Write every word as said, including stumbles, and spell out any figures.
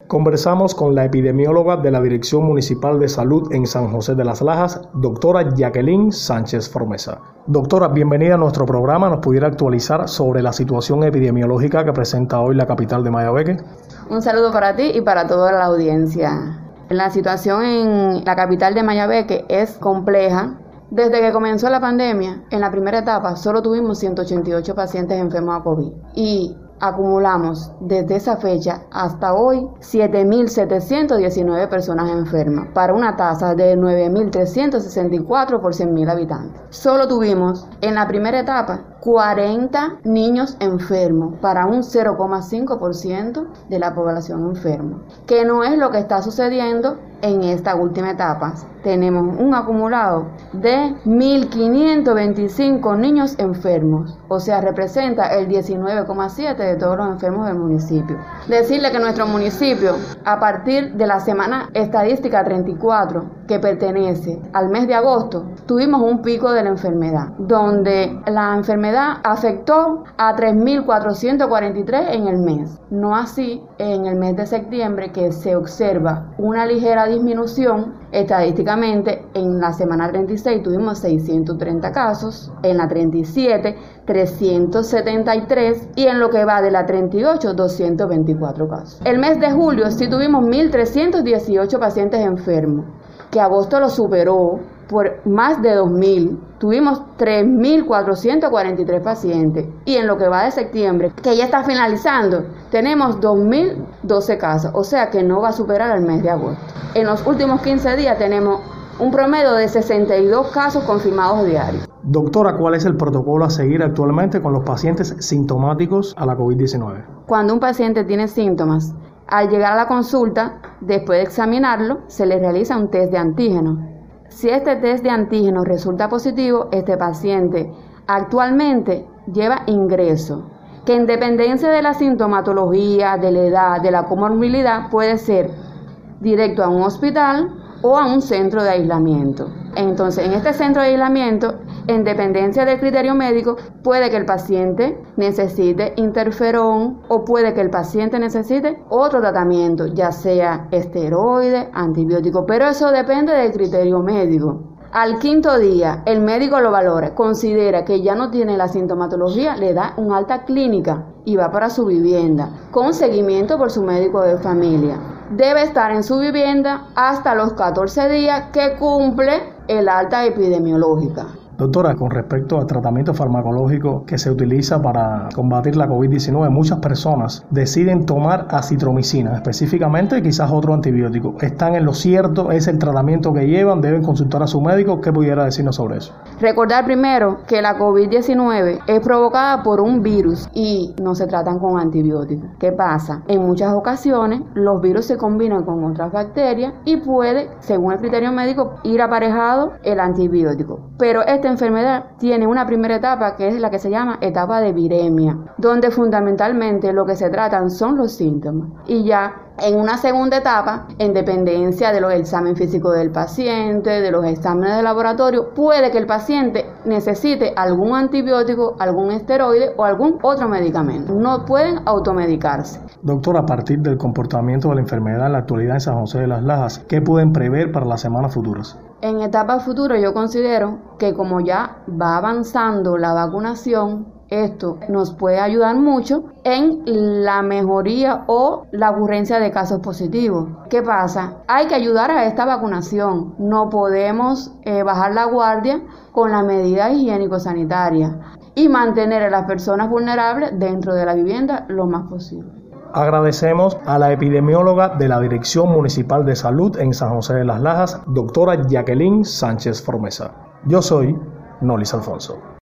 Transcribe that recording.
Conversamos con la epidemióloga de la Dirección Municipal de Salud en San José de las Lajas, doctora Jacqueline Sánchez Formesa. Doctora, bienvenida a nuestro programa. ¿Nos pudiera actualizar sobre la situación epidemiológica que presenta hoy la capital de Mayabeque? Un saludo para ti y para toda la audiencia. La situación en la capital de Mayabeque es compleja. Desde que comenzó la pandemia, en la primera etapa, solo tuvimos ciento ochenta y ocho pacientes enfermos a COVID y acumulamos desde esa fecha hasta hoy siete mil setecientas diecinueve personas enfermas, para una tasa de nueve mil trescientos sesenta y cuatro por cien mil habitantes. Solo tuvimos en la primera etapa cuarenta niños enfermos, para un cero coma cinco por ciento de la población enferma, que no es lo que está sucediendo en esta última etapa. Tenemos un acumulado de mil quinientos veinticinco niños enfermos, o sea, representa el diecinueve coma siete por ciento de todos los enfermos del municipio. Decirle que nuestro municipio, a partir de la semana estadística treinta y cuatro, que pertenece al mes de agosto, tuvimos un pico de la enfermedad, donde la enfermedad afectó a tres mil cuatrocientos cuarenta y tres en el mes. No así en el mes de septiembre, que se observa una ligera disminución. Estadísticamente, en la semana treinta y seis tuvimos seiscientos treinta casos, en la treinta y siete trescientos setenta y tres y en lo que va de la treinta y ocho doscientos veinticuatro casos. El mes de julio sí tuvimos mil trescientos dieciocho pacientes enfermos, que agosto lo superó por más de dos mil. Tuvimos tres mil cuatrocientos cuarenta y tres pacientes y en lo que va de septiembre, que ya está finalizando, tenemos dos mil doce casos, o sea que no va a superar el mes de agosto. En los últimos quince días tenemos un promedio de sesenta y dos casos confirmados diarios. Doctora, ¿cuál es el protocolo a seguir actualmente con los pacientes sintomáticos a la COVID diecinueve? Cuando un paciente tiene síntomas, al llegar a la consulta, después de examinarlo, se le realiza un test de antígeno. Si este test de antígeno resulta positivo, este paciente actualmente lleva ingreso, que en dependencia de la sintomatología, de la edad, de la comorbilidad, puede ser directo a un hospital o a un centro de aislamiento. Entonces, en este centro de aislamiento, en dependencia del criterio médico, puede que el paciente necesite interferón o puede que el paciente necesite otro tratamiento, ya sea esteroide, antibiótico, pero eso depende del criterio médico. Al quinto día, el médico lo valora, considera que ya no tiene la sintomatología, le da un alta clínica y va para su vivienda, con seguimiento por su médico de familia. Debe estar en su vivienda hasta los catorce días que cumple el alta epidemiológica. Doctora, con respecto al tratamiento farmacológico que se utiliza para combatir la COVID diecinueve, muchas personas deciden tomar acitromicina, específicamente quizás otro antibiótico. ¿Están en lo cierto? ¿Es el tratamiento que llevan? ¿Deben consultar a su médico? ¿Qué pudiera decirnos sobre eso? Recordar primero que la COVID diecinueve es provocada por un virus y no se tratan con antibióticos. ¿Qué pasa? En muchas ocasiones los virus se combinan con otras bacterias y puede, según el criterio médico, ir aparejado el antibiótico. Pero este Esta enfermedad tiene una primera etapa que es la que se llama etapa de viremia, donde fundamentalmente lo que se tratan son los síntomas y ya en una segunda etapa, en dependencia de los exámenes físicos del paciente, de los exámenes de laboratorio, puede que el paciente necesite algún antibiótico, algún esteroide o algún otro medicamento. No pueden automedicarse. Doctora, a partir del comportamiento de la enfermedad en la actualidad en San José de las Lajas, ¿qué pueden prever para las semanas futuras? En etapas futuras yo considero que como ya va avanzando la vacunación, esto nos puede ayudar mucho en la mejoría o la ocurrencia de casos positivos. ¿Qué pasa? Hay que ayudar a esta vacunación. No podemos eh, bajar la guardia con las medidas higiénico-sanitarias y mantener a las personas vulnerables dentro de la vivienda lo más posible. Agradecemos a la epidemióloga de la Dirección Municipal de Salud en San José de las Lajas, doctora Jacqueline Sánchez Formesa. Yo soy Nolis Alfonso.